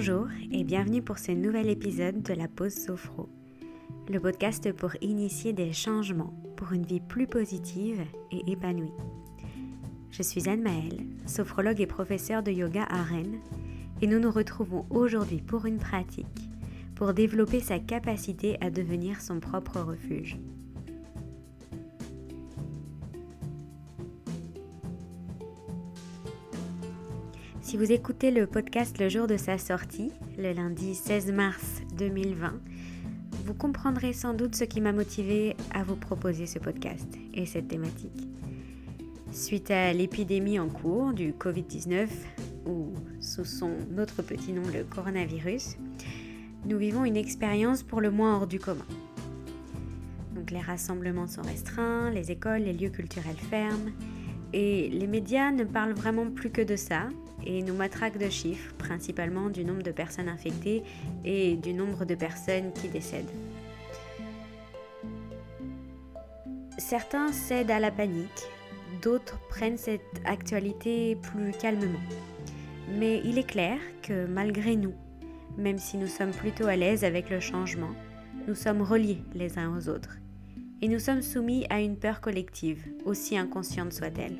Bonjour et bienvenue pour ce nouvel épisode de la Pause Sophro, le podcast pour initier des changements pour une vie plus positive et épanouie. Je suis Anne-Maëlle, sophrologue et professeure de yoga à Rennes, et nous nous retrouvons aujourd'hui pour une pratique pour développer sa capacité à devenir son propre refuge. Si vous écoutez le podcast le jour de sa sortie, le lundi 16 mars 2020, vous comprendrez sans doute ce qui m'a motivé à vous proposer ce podcast et cette thématique. Suite à l'épidémie en cours du Covid-19, ou sous son autre petit nom le coronavirus, nous vivons une expérience pour le moins hors du commun. Donc les rassemblements sont restreints, les écoles, les lieux culturels ferment, et les médias ne parlent vraiment plus que de ça, et nous matraquent de chiffres, principalement du nombre de personnes infectées et du nombre de personnes qui décèdent. Certains cèdent à la panique, d'autres prennent cette actualité plus calmement. Mais il est clair que malgré nous, même si nous sommes plutôt à l'aise avec le changement, nous sommes reliés les uns aux autres. Et nous sommes soumis à une peur collective, aussi inconsciente soit-elle.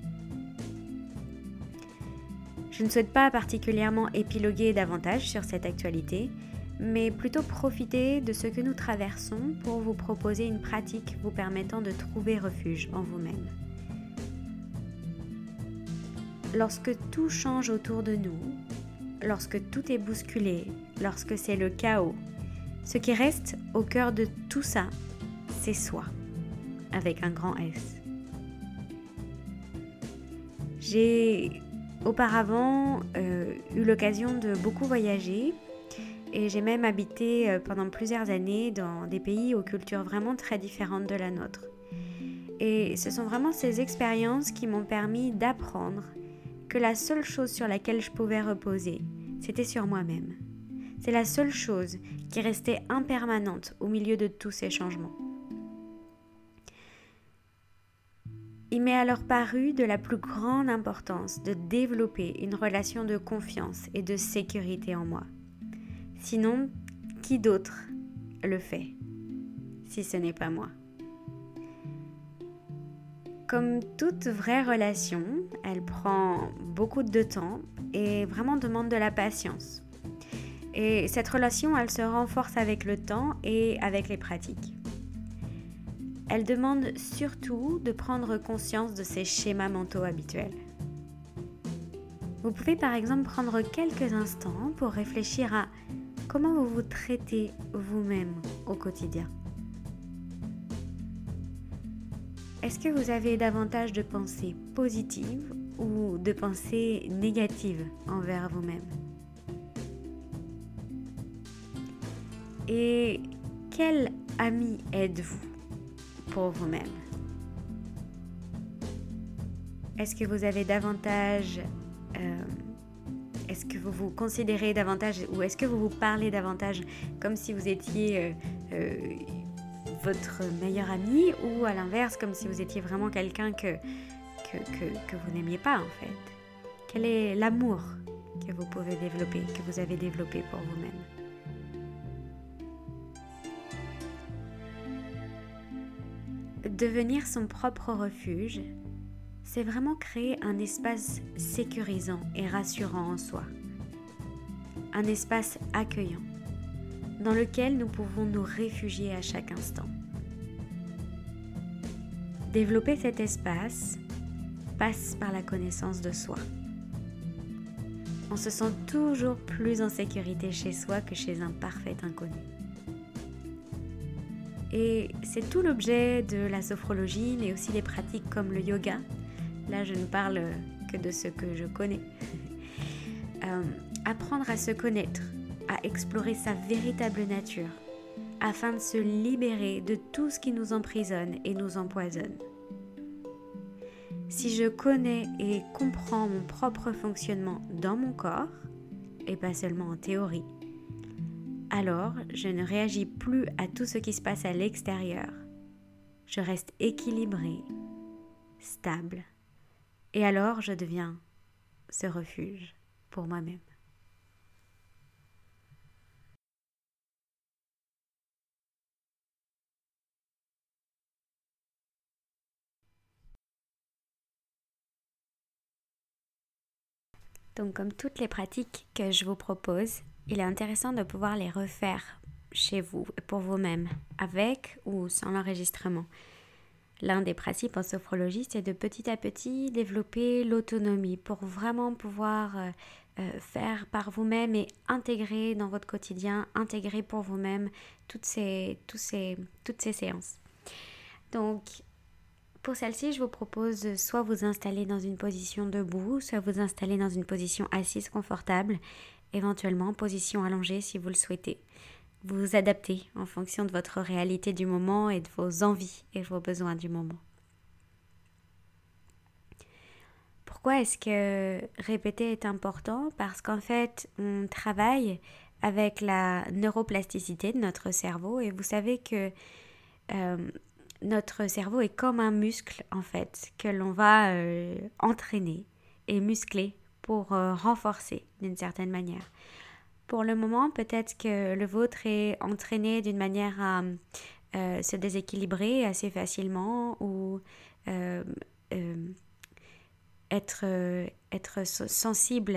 Je ne souhaite pas particulièrement épiloguer davantage sur cette actualité, mais plutôt profiter de ce que nous traversons pour vous proposer une pratique vous permettant de trouver refuge en vous-même. Lorsque tout change autour de nous, lorsque tout est bousculé, lorsque c'est le chaos, ce qui reste au cœur de tout ça, c'est soi, avec un grand S. J'ai auparavant eu l'occasion de beaucoup voyager et j'ai même habité pendant plusieurs années dans des pays aux cultures vraiment très différentes de la nôtre. Et ce sont vraiment ces expériences qui m'ont permis d'apprendre que la seule chose sur laquelle je pouvais reposer, c'était sur moi-même. C'est la seule chose qui restait impermanente au milieu de tous ces changements. Il m'est alors paru de la plus grande importance de développer une relation de confiance et de sécurité en moi. Sinon, qui d'autre le fait, si ce n'est pas moi ? Comme toute vraie relation, elle prend beaucoup de temps et vraiment demande de la patience. Et cette relation, elle se renforce avec le temps et avec les pratiques. Elle demande surtout de prendre conscience de ses schémas mentaux habituels. Vous pouvez par exemple prendre quelques instants pour réfléchir à comment vous vous traitez vous-même au quotidien. Est-ce que vous avez davantage de pensées positives ou de pensées négatives envers vous-même ? Et quel ami êtes-vous pour vous-même ? Est-ce que vous avez davantage... est-ce que vous vous considérez davantage ou est-ce que vous vous parlez davantage comme si vous étiez votre meilleur ami ou à l'inverse comme si vous étiez vraiment quelqu'un que vous n'aimiez pas en fait ? Quel est l'amour que vous pouvez développer, que vous avez développé pour vous-même ? Devenir son propre refuge, c'est vraiment créer un espace sécurisant et rassurant en soi. Un espace accueillant, dans lequel nous pouvons nous réfugier à chaque instant. Développer cet espace passe par la connaissance de soi. On se sent toujours plus en sécurité chez soi que chez un parfait inconnu. Et c'est tout l'objet de la sophrologie, mais aussi des pratiques comme le yoga. Là, je ne parle que de ce que je connais. Apprendre à se connaître, à explorer sa véritable nature, afin de se libérer de tout ce qui nous emprisonne et nous empoisonne. Si je connais et comprends mon propre fonctionnement dans mon corps, et pas seulement en théorie, alors je ne réagis plus à tout ce qui se passe à l'extérieur. Je reste équilibrée, stable, et alors je deviens ce refuge pour moi-même. Donc comme toutes les pratiques que je vous propose, il est intéressant de pouvoir les refaire chez vous, pour vous-même, avec ou sans l'enregistrement. L'un des principes en sophrologie, c'est de petit à petit développer l'autonomie pour vraiment pouvoir faire par vous-même et intégrer dans votre quotidien, intégrer pour vous-même toutes ces séances. Donc, pour celle-ci, je vous propose de soit vous installer dans une position debout, soit vous installer dans une position assise confortable, éventuellement position allongée si vous le souhaitez. Vous vous adaptez en fonction de votre réalité du moment et de vos envies et vos besoins du moment. Pourquoi est-ce que répéter est important? Parce qu'en fait, on travaille avec la neuroplasticité de notre cerveau et vous savez que notre cerveau est comme un muscle en fait que l'on va entraîner et muscler pour renforcer d'une certaine manière. Pour le moment, peut-être que le vôtre est entraîné d'une manière à se déséquilibrer assez facilement ou être sensible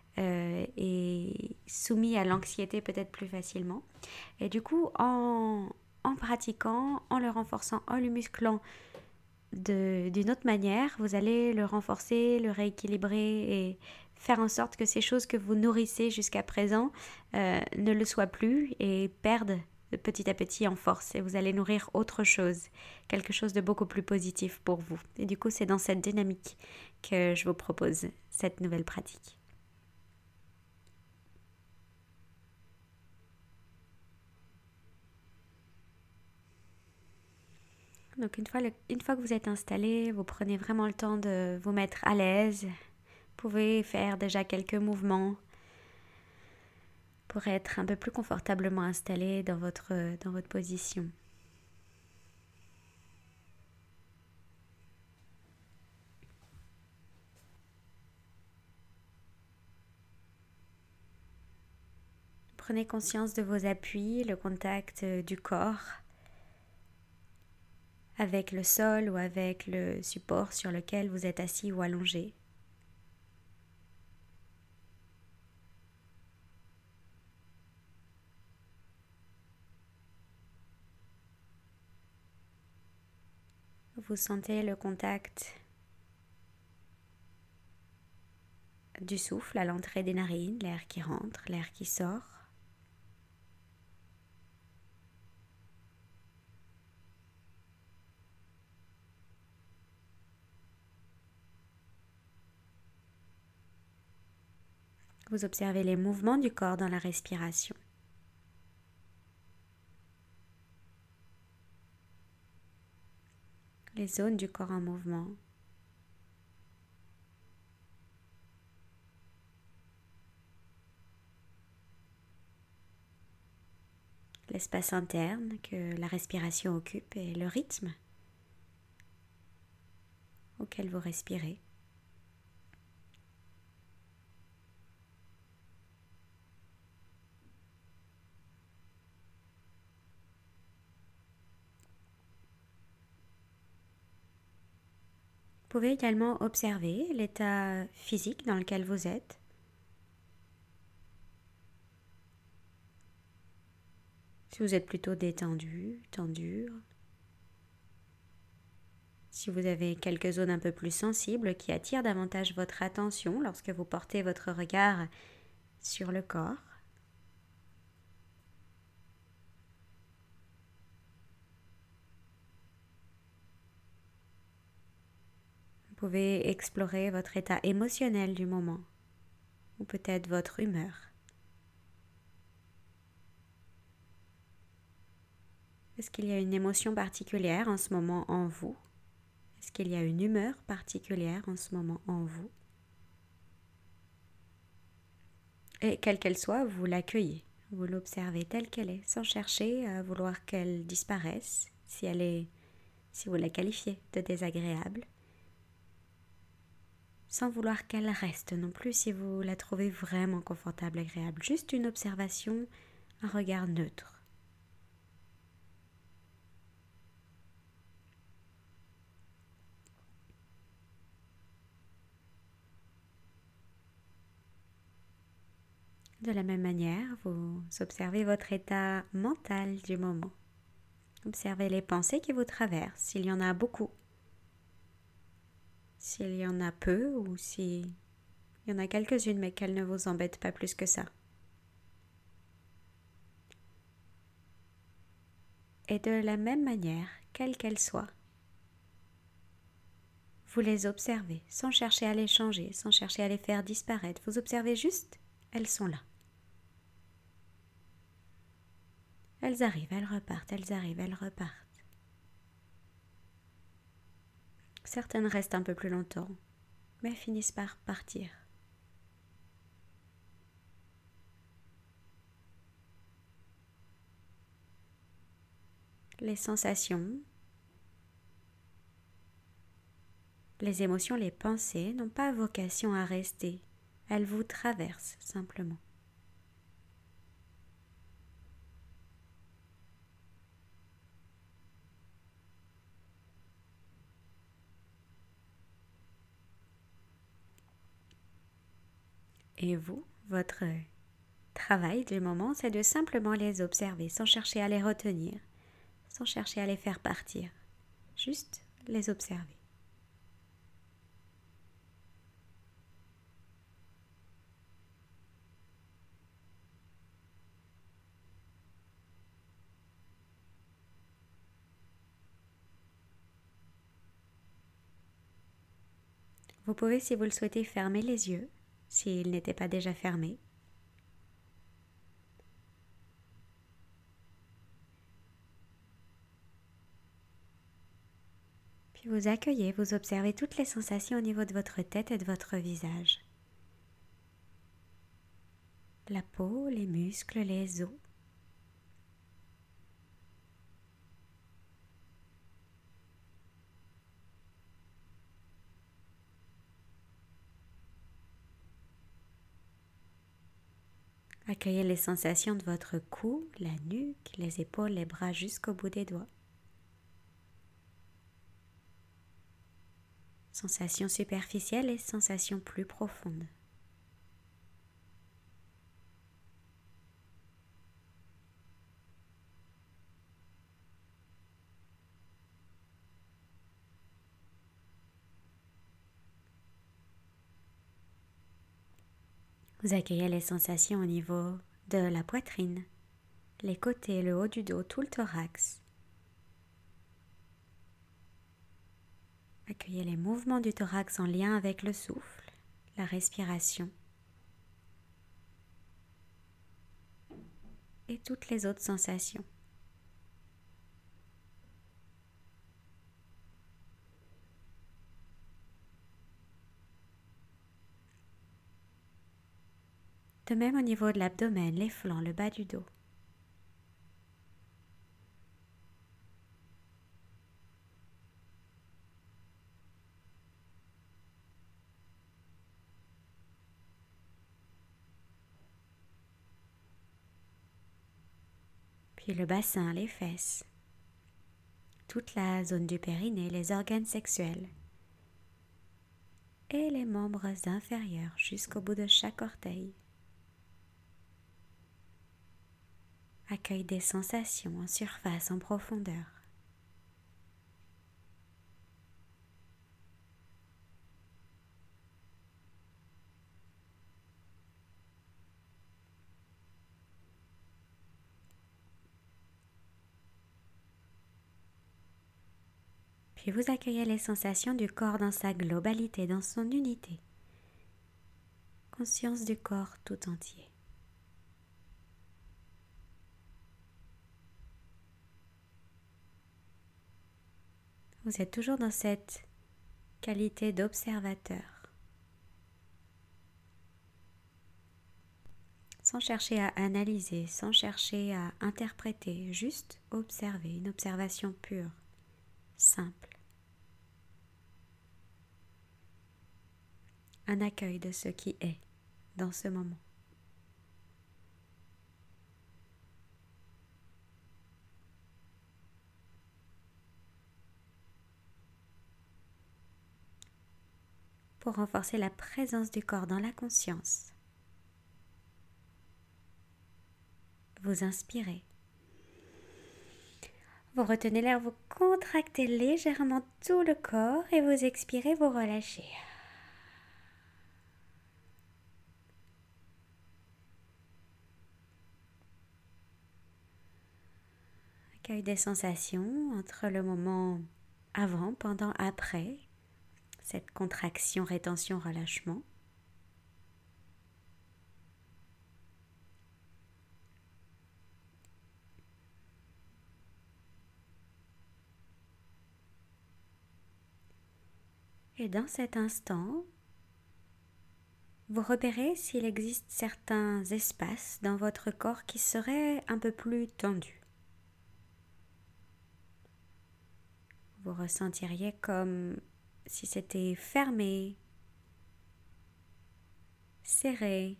et soumis à l'anxiété peut-être plus facilement. Et du coup, en pratiquant, en le renforçant, en le musclant d'une autre manière, vous allez le renforcer, le rééquilibrer et faire en sorte que ces choses que vous nourrissez jusqu'à présent ne le soient plus et perdent petit à petit en force. Et vous allez nourrir autre chose, quelque chose de beaucoup plus positif pour vous. Et du coup, c'est dans cette dynamique que je vous propose cette nouvelle pratique. Donc une fois que vous êtes installé, vous prenez vraiment le temps de vous mettre à l'aise. Vous pouvez faire déjà quelques mouvements pour être un peu plus confortablement installé dans votre position. Prenez conscience de vos appuis, le contact du corps avec le sol ou avec le support sur lequel vous êtes assis ou allongé. Vous sentez le contact du souffle à l'entrée des narines, l'air qui rentre, l'air qui sort. Vous observez les mouvements du corps dans la respiration. Les zones du corps en mouvement. L'espace interne que la respiration occupe et le rythme auquel vous respirez. Vous pouvez également observer l'état physique dans lequel vous êtes. Si vous êtes plutôt détendu, tendu. Si vous avez quelques zones un peu plus sensibles qui attirent davantage votre attention lorsque vous portez votre regard sur le corps. Vous pouvez explorer votre état émotionnel du moment ou peut-être votre humeur. Est-ce qu'il y a une émotion particulière en ce moment en vous? Est-ce qu'il y a une humeur particulière en ce moment en vous? Et quelle qu'elle soit, vous l'accueillez, vous l'observez telle qu'elle est, sans chercher à vouloir qu'elle disparaisse, si vous la qualifiez de désagréable, sans vouloir qu'elle reste non plus si vous la trouvez vraiment confortable, agréable. Juste une observation, un regard neutre. De la même manière, vous observez votre état mental du moment. Observez les pensées qui vous traversent, s'il y en a beaucoup, s'il y en a peu ou s'il y en a quelques-unes mais qu'elles ne vous embêtent pas plus que ça. Et de la même manière, quelles qu'elles soient, vous les observez sans chercher à les changer, sans chercher à les faire disparaître. Vous observez juste, elles sont là. Elles arrivent, elles repartent, elles arrivent, elles repartent. Certaines restent un peu plus longtemps, mais finissent par partir. Les sensations, les émotions, les pensées n'ont pas vocation à rester. Elles vous traversent simplement. Et vous, votre travail du moment, c'est de simplement les observer sans chercher à les retenir, sans chercher à les faire partir. Juste les observer. Vous pouvez, si vous le souhaitez, fermer les yeux, s'ils n'étaient pas déjà fermés. Puis vous accueillez, vous observez toutes les sensations au niveau de votre tête et de votre visage. La peau, les muscles, les os. Accueillez les sensations de votre cou, la nuque, les épaules, les bras jusqu'au bout des doigts. Sensations superficielles et sensations plus profondes. Vous accueillez les sensations au niveau de la poitrine, les côtés, le haut du dos, tout le thorax. Accueillez les mouvements du thorax en lien avec le souffle, la respiration et toutes les autres sensations. De même au niveau de l'abdomen, les flancs, le bas du dos. Puis le bassin, les fesses, toute la zone du périnée, les organes sexuels et les membres inférieurs jusqu'au bout de chaque orteil. Accueille des sensations en surface, en profondeur. Puis vous accueillez les sensations du corps dans sa globalité, dans son unité. Conscience du corps tout entier. Vous êtes toujours dans cette qualité d'observateur, sans chercher à analyser, sans chercher à interpréter, juste observer, une observation pure, simple. Un accueil de ce qui est dans ce moment. Pour renforcer la présence du corps dans la conscience. vous inspirez. Vous retenez l'air, vous contractez légèrement tout le corps et vous expirez, vous relâchez. Accueille des sensations entre le moment avant, pendant, après, cette contraction, rétention, relâchement. Et dans cet instant, vous repérez s'il existe certains espaces dans votre corps qui seraient un peu plus tendus. Vous ressentiriez comme si c'était fermé, serré.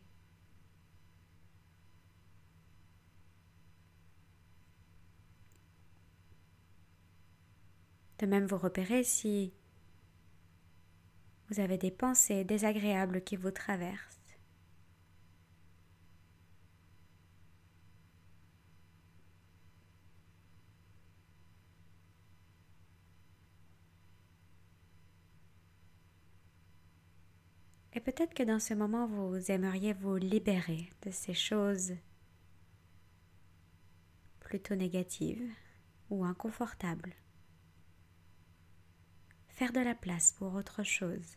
De même, vous repérez si vous avez des pensées désagréables qui vous traversent. Et peut-être que dans ce moment, vous aimeriez vous libérer de ces choses plutôt négatives ou inconfortables. Faire de la place pour autre chose.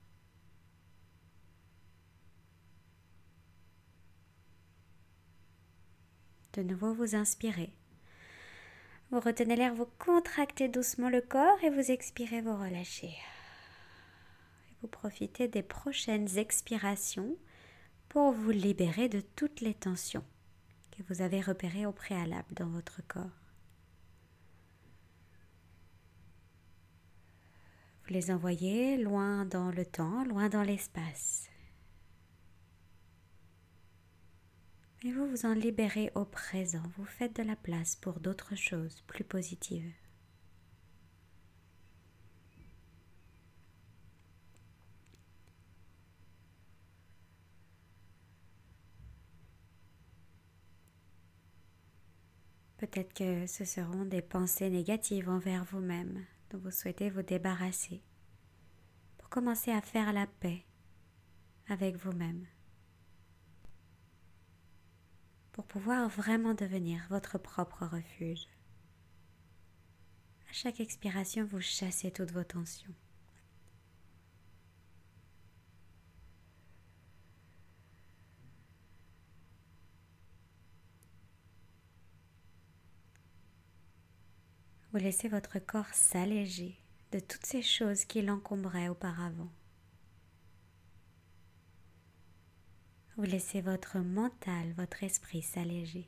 De nouveau, vous inspirez. Vous retenez l'air, vous contractez doucement le corps et vous expirez, vous relâchez. Et vous profitez des prochaines expirations pour vous libérer de toutes les tensions que vous avez repérées au préalable dans votre corps. Vous les envoyez loin dans le temps, loin dans l'espace. Et vous vous en libérez au présent. Vous faites de la place pour d'autres choses plus positives. Peut-être que ce seront des pensées négatives envers vous-même dont vous souhaitez vous débarrasser pour commencer à faire la paix avec vous-même. Pour pouvoir vraiment devenir votre propre refuge. À chaque expiration, vous chassez toutes vos tensions. Vous laissez votre corps s'alléger de toutes ces choses qui l'encombraient auparavant. Vous laissez votre mental, votre esprit s'alléger.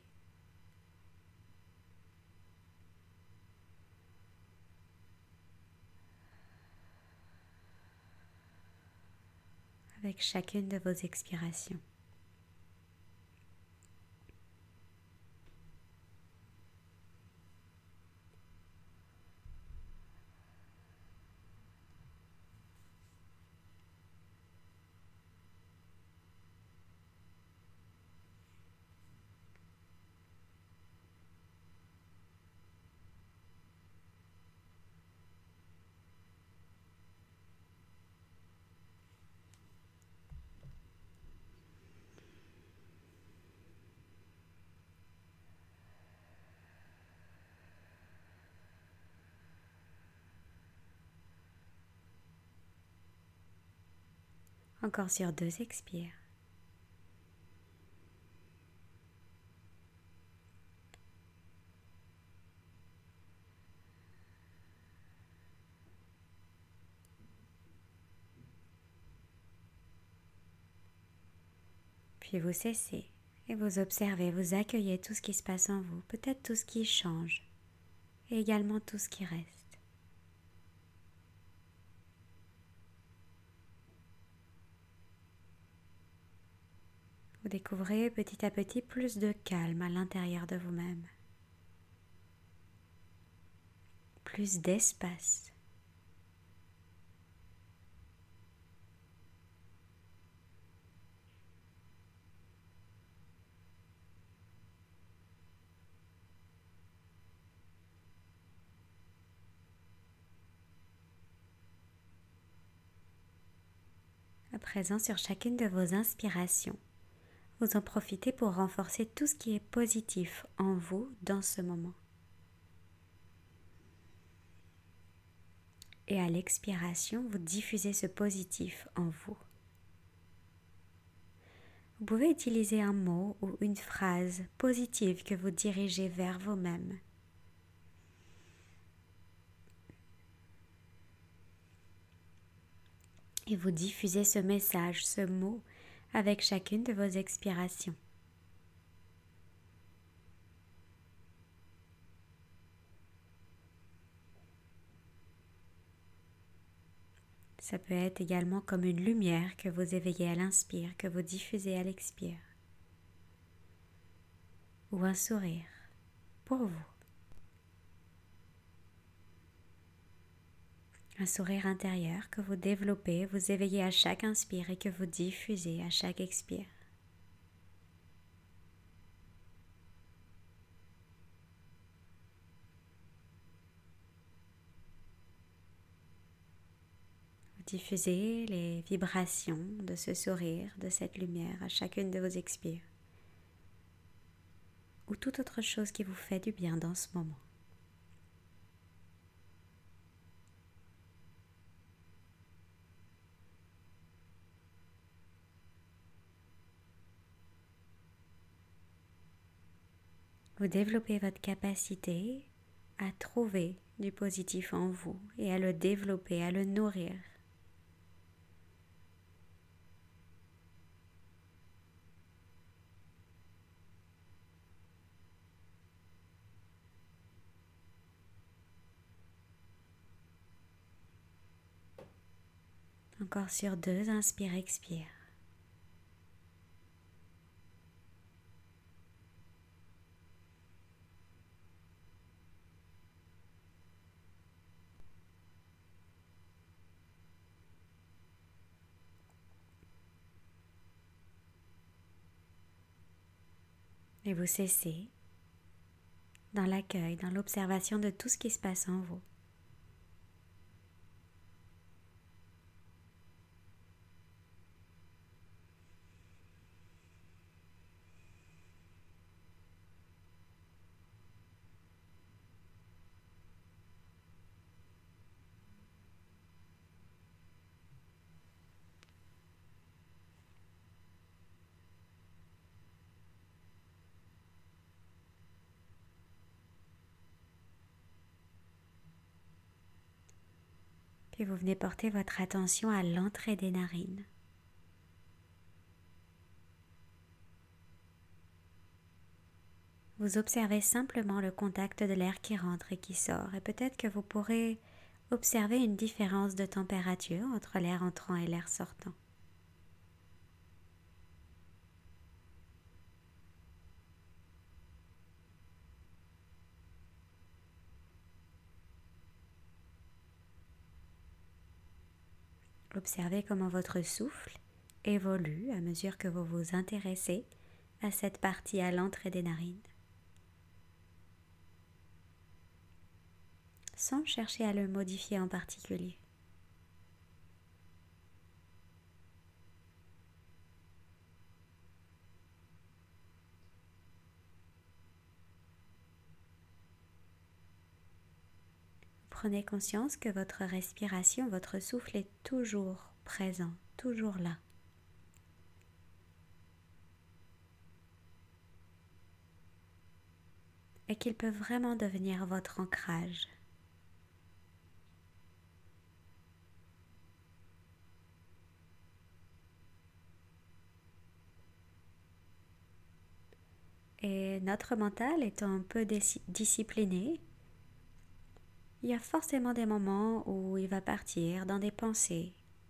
Avec chacune de vos expirations. Encore sur 2 expires. Puis vous cessez et vous observez, vous accueillez tout ce qui se passe en vous, peut-être tout ce qui change et également tout ce qui reste. Vous découvrez petit à petit plus de calme à l'intérieur de vous-même, plus d'espace. À présent, sur chacune de vos inspirations, vous en profitez pour renforcer tout ce qui est positif en vous dans ce moment. Et à l'expiration, vous diffusez ce positif en vous. Vous pouvez utiliser un mot ou une phrase positive que vous dirigez vers vous-même. Et vous diffusez ce message, ce mot, avec chacune de vos expirations. Ça peut être également comme une lumière que vous éveillez à l'inspire, que vous diffusez à l'expire. Ou un sourire pour vous. Un sourire intérieur que vous développez, vous éveillez à chaque inspire et que vous diffusez à chaque expire. Vous diffusez les vibrations de ce sourire, de cette lumière à chacune de vos expires. Ou toute autre chose qui vous fait du bien dans ce moment. Vous développez votre capacité à trouver du positif en vous et à le développer, à le nourrir. Encore sur 2, inspire, expire. Et vous cessez dans l'accueil, dans l'observation de tout ce qui se passe en vous. Puis vous venez porter votre attention à l'entrée des narines. Vous observez simplement le contact de l'air qui rentre et qui sort, et peut-être que vous pourrez observer une différence de température entre l'air entrant et l'air sortant. Observez comment votre souffle évolue à mesure que vous vous intéressez à cette partie à l'entrée des narines, sans chercher à le modifier en particulier. Prenez conscience que votre respiration, votre souffle est toujours présent, toujours là. Et qu'il peut vraiment devenir votre ancrage. Et notre mental étant un peu discipliné, il y a forcément des moments où il va partir dans des pensées.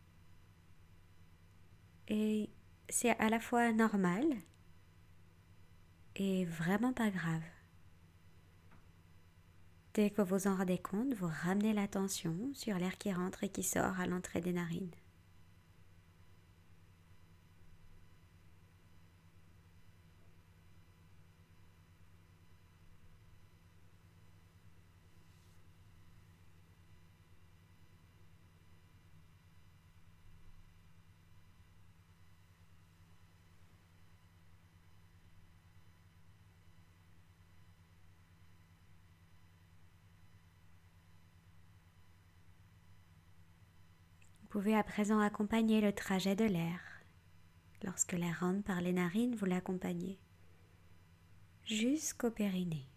Et c'est à la fois normal et vraiment pas grave. Dès que vous vous en rendez compte, vous ramenez l'attention sur l'air qui rentre et qui sort à l'entrée des narines. pouvez à présent accompagner le trajet de l'air. Lorsque l'air rentre par les narines, vous l'accompagnez jusqu'au périnée.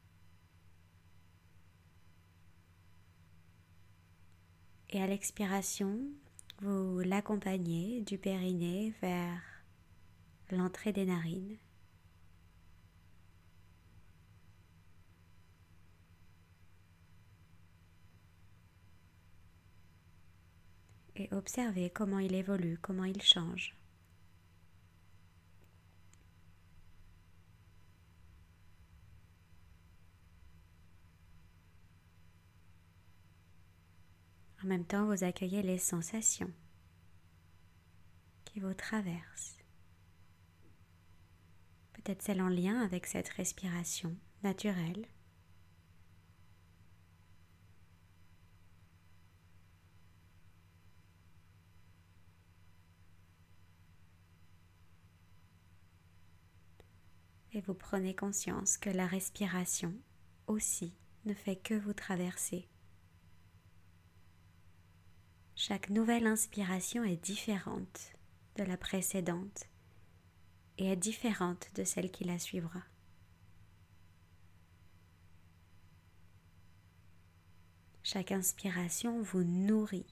Et à l'expiration, vous l'accompagnez du périnée vers l'entrée des narines. Et observez comment il évolue, comment il change. En même temps, vous accueillez les sensations qui vous traversent. Peut-être celles en lien avec cette respiration naturelle. Et vous prenez conscience que la respiration aussi ne fait que vous traverser. Chaque nouvelle inspiration est différente de la précédente et est différente de celle qui la suivra. Chaque inspiration vous nourrit,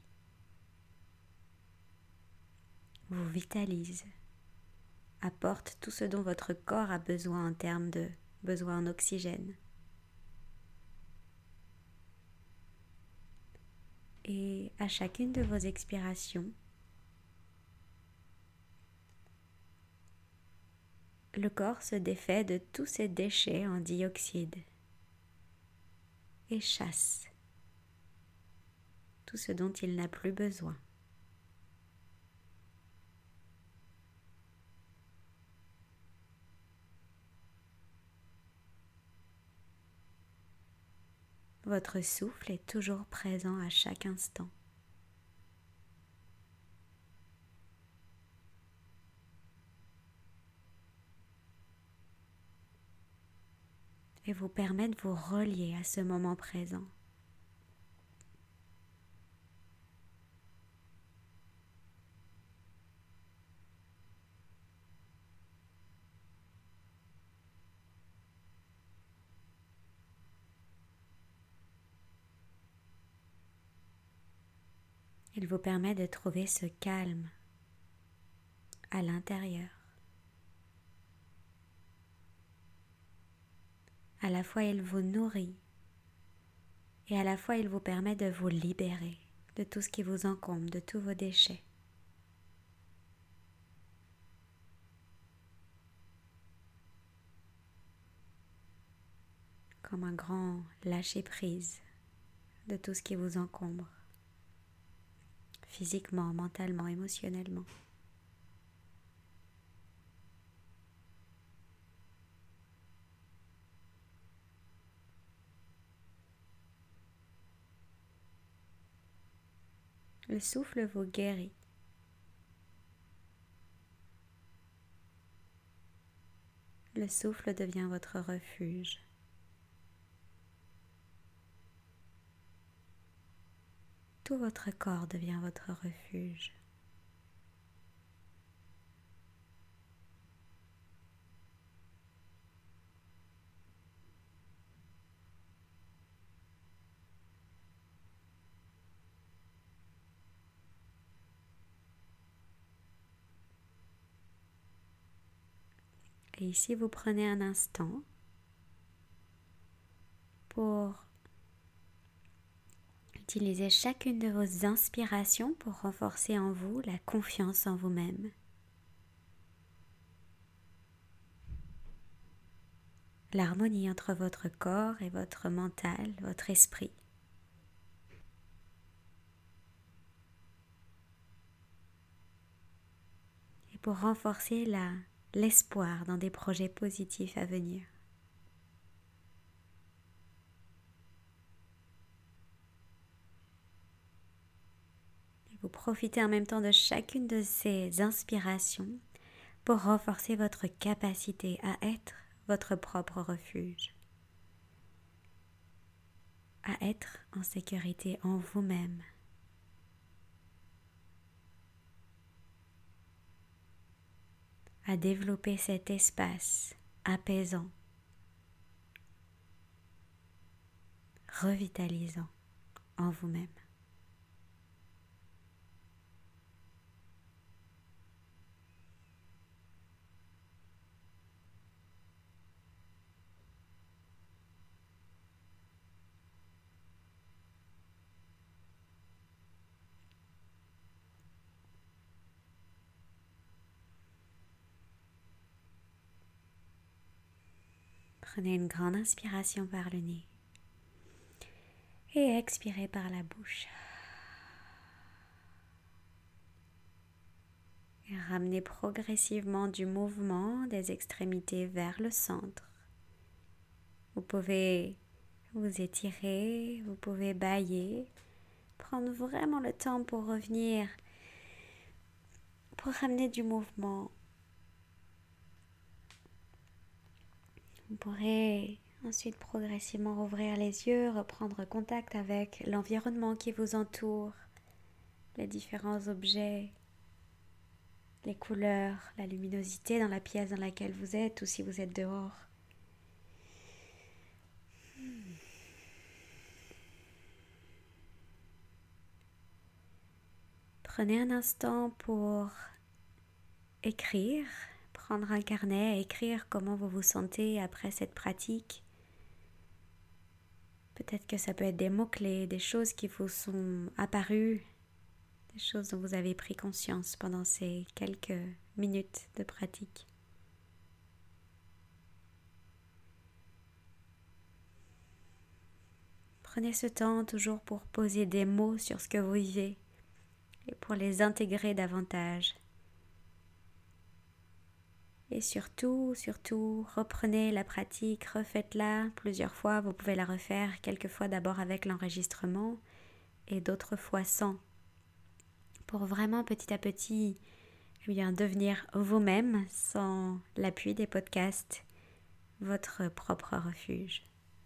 vous vitalise, apporte tout ce dont votre corps a besoin en termes de besoin en oxygène. Et à chacune de vos expirations, le corps se défait de tous ces déchets en dioxyde et chasse tout ce dont il n'a plus besoin. Votre souffle est toujours présent à chaque instant. Et vous permet de vous relier à ce moment présent. Il vous permet de trouver ce calme à l'intérieur. À la fois il vous nourrit et à la fois il vous permet de vous libérer de tout ce qui vous encombre, de tous vos déchets. Comme un grand lâcher-prise de tout ce qui vous encombre, physiquement, mentalement, émotionnellement. Le souffle vous guérit. Le souffle devient votre refuge. Tout votre corps devient votre refuge. Et ici, vous prenez un instant pour utiliser chacune de vos inspirations pour renforcer en vous la confiance en vous-même. L'harmonie entre votre corps et votre mental, votre esprit. Et pour renforcer l'espoir dans des projets positifs à venir. Et vous profitez en même temps de chacune de ces inspirations pour renforcer votre capacité à être votre propre refuge, à être en sécurité en vous-même. à développer cet espace apaisant, revitalisant en vous-même. Prenez une grande inspiration par le nez et expirez par la bouche. Et ramenez progressivement du mouvement des extrémités vers le centre. Vous pouvez vous étirer, vous pouvez bâiller, prendre vraiment le temps pour revenir, pour ramener du mouvement. Vous pourrez ensuite progressivement rouvrir les yeux, reprendre contact avec l'environnement qui vous entoure, les différents objets, les couleurs, la luminosité dans la pièce dans laquelle vous êtes ou si vous êtes dehors. Prenez un instant pour écrire, prendre un carnet et écrire comment vous vous sentez après cette pratique. Peut-être que ça peut être des mots-clés, des choses qui vous sont apparues, des choses dont vous avez pris conscience pendant ces quelques minutes de pratique. Prenez ce temps toujours pour poser des mots sur ce que vous vivez et pour les intégrer davantage. Et surtout, reprenez la pratique, refaites-la plusieurs fois. Vous pouvez la refaire quelques fois d'abord avec l'enregistrement et d'autres fois sans. Pour vraiment petit à petit devenir vous-même sans l'appui des podcasts, votre propre refuge.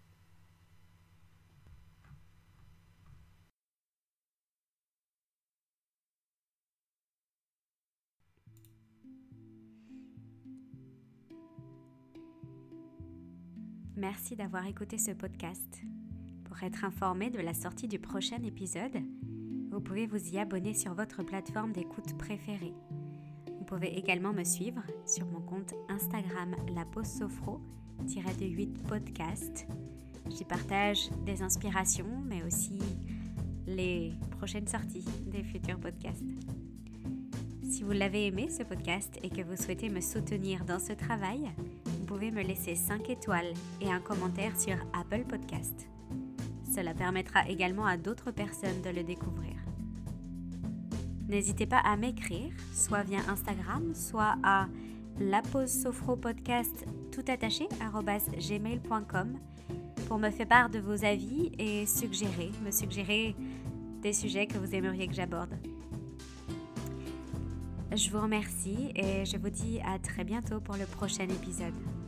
Merci d'avoir écouté ce podcast. Pour être informé de la sortie du prochain épisode, vous pouvez vous y abonner sur votre plateforme d'écoute préférée. Vous pouvez également me suivre sur mon compte Instagram lapaussofro-8podcast. J'y partage des inspirations, mais aussi les prochaines sorties des futurs podcasts. Si vous l'avez aimé ce podcast et que vous souhaitez me soutenir dans ce travail, vous pouvez me laisser 5 étoiles et un commentaire sur Apple Podcast. Cela permettra également à d'autres personnes de le découvrir. N'hésitez pas à m'écrire, soit via Instagram, soit à lapaussofropodcast @gmail.com pour me faire part de vos avis et me suggérer des sujets que vous aimeriez que j'aborde. Je vous remercie et je vous dis à très bientôt pour le prochain épisode.